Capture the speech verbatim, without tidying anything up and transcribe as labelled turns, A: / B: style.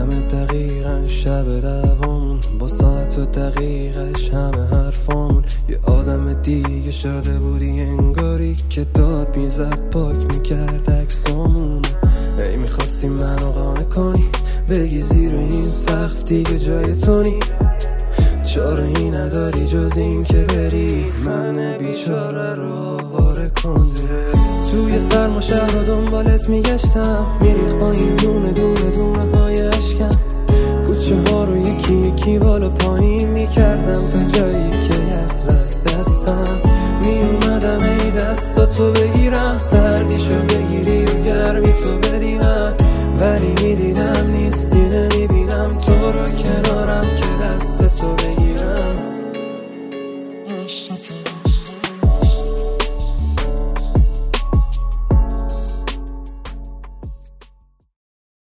A: همه دقیقا شب دوامون، با ساعت و دقیقش همه حرفامون. یه آدم دیگه شده بودی انگاری که داد میزد پاک میکرد عکسامون. ای میخواستی منو قانع کنی، بگی زیر این سقف دیگه جای تونی، چاره ای نداری جز این که بری من بیچاره رو آواره کنی. توی سرما شهر رو دنبالت میگشتم، میریخ با این دونه دونه دونه های اشکم. کوچه ها رو یکی یکی بالا پایین میکردم تا جایی که یخ زد دستم. میومدم ای دستاتو بگیرم، سردیشو بگیری و گرمی تو بدی من، ولی میدیدم نیستی نمیبینم تو رو کنارم که دستتو بگیرم.